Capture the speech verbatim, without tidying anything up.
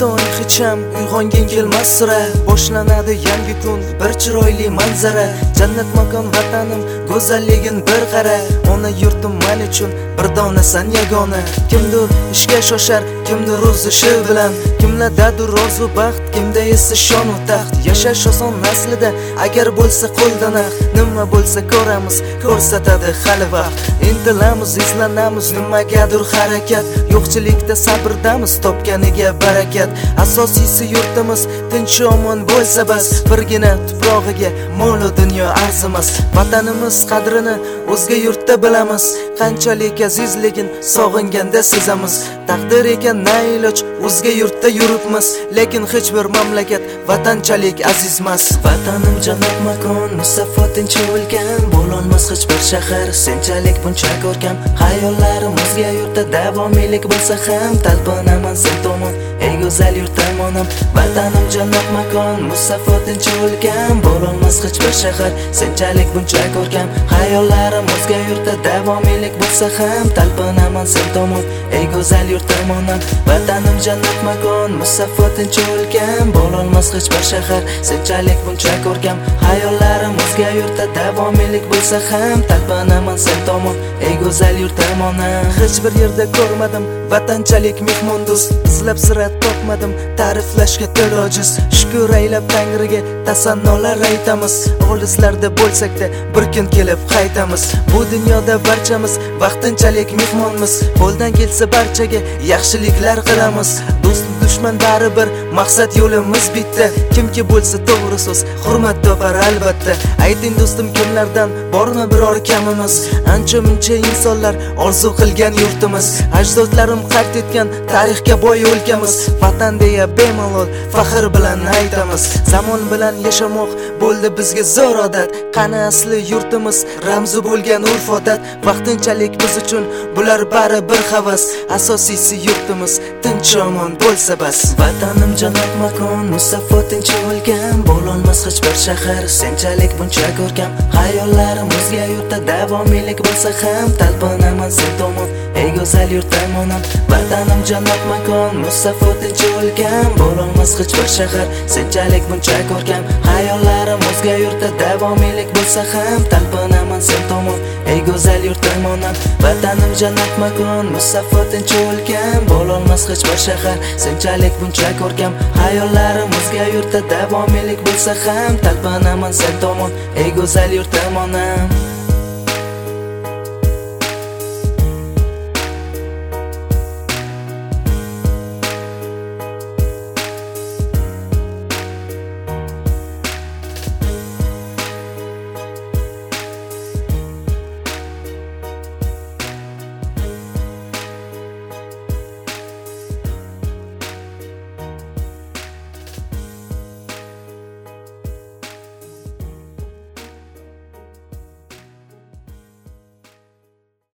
tong hech ham uyg'onging kelmas sira. Boshlanadi yangi kun, bir chiroyli manzara. Jannat makon vatanim, go'zalligin bir qara. Ona yurtim men uchun bir donasan yagona. Kimdir ishga shoshar, kimdir o'z ishi bilan, kimlardadir orzu baxt, kimda esa shon va taxt. Yashash oson aslida, agar bo'lsa qo'ldan aq. Nima bo'lsa ko'ramiz, ko'rsatadi hali vaqt. Intilamiz, izlanamiz, nimagadir harakat. Yo'qchilikda sabrdamiz, topganiga barakat. Asosiysi yurtimiz tinch omon bo'lsa bas. Birgina tuprog'iga mol dunyo arzimas. Vatanimiz qadrini o'zga yurtda bilamiz. Qanchalik azizligin sog'inganda sezamiz. Taqdir ekan na iloj o'zga yurtda yuribmiz, lekin hech bir mamlakat vatanchalik azizmas. Vatanim jannat makon, musaffo tinch o'lkan, bo'lolmas hech bir shahar senchalik buncha ko'rkam. Hayollarim o'zga yurtda davomiylik bo'lsa ham, talpinaman sen tomon, ey go'zal yurtim onam. Vatanim jannat makon, musaffo tinch o'lkan, bo'lolmas hech bir shahar senchalik buncha ko'rkam. Hayollarim o'zga yurtda davomiylik bo'lsa ham, talpinaman sen tomon, ey go'zal yurtim onam. Vatanim jannat makon, musaffo tinch o'lkan, bo'lolmas hech bir shahar senchalik buncha ko'rkam. Hayollarim o'zga yurtda davomiylik bo'lsa ham, talpinaman sen tomon, ey go'zal yurtim onam. Hech bir yerda ko'rmadim vatanchalik mehmondo'st, izlab sira topmadim ta'riflashga til ojiz. Shukr aylab Tangriga tasannolar aytamiz, olislarda bo'lsak-da bir kun kelib qaytamiz. Bu dunyoda barchamiz vaqtinchalik mehmonmiz, qo'ldan kelsa barchaga yaxshiliklar qilamiz. Do'st dushman baribir, maqsad yo'limiz bitta. Kimki bo'lsa to'g'ri so'z, hurmat topar albatta. Ayting do'stim, kimlardan bormi biror kamimiz? Ancha muncha insonlar orzu qilgan yurtimiz, ajdodlarim qayd etgan tarixga boy o'lkamiz. Vatan deya bemalol faxr bilan aytamiz. Zamon bilan yashamoq bo'ldi bizga zo'r odat. Qani asli yurtimiz, ramzi bo'lgan urf odat. Vaqtinchalik biz uchun bular bari bir havas. Asosiysi yurtimiz tinch omon bo'lsa bas. Vatanim jannat makon, musaffo tinch o'lkan, bo'lolmas hech bir shahar senchalik buncha ko'rkam. Hayollarim o'zga yurtda davomiylik bo'lsa ham, talpinaman sen tomon, ey go'zal yurtim onam. Vatanim jannat makon, musaffo tinch o'lkan, bo'lolmas hech bir shahar senchalik buncha ko'rkam. Hayollarim o'zga yurtda davomiylik bo'lsa ham, talpinaman sen tomon, ey go'zal yurtim onam. Vatanim jannat makon, musaffo tinch o'lkan, bo'lolmas hech bir shahar senchalik buncha ko'rkam. Hayollarim o'zga yurtda davomiylik bo'lsa ham, talpinaman sen tomon, ey go'zal yurtim onam.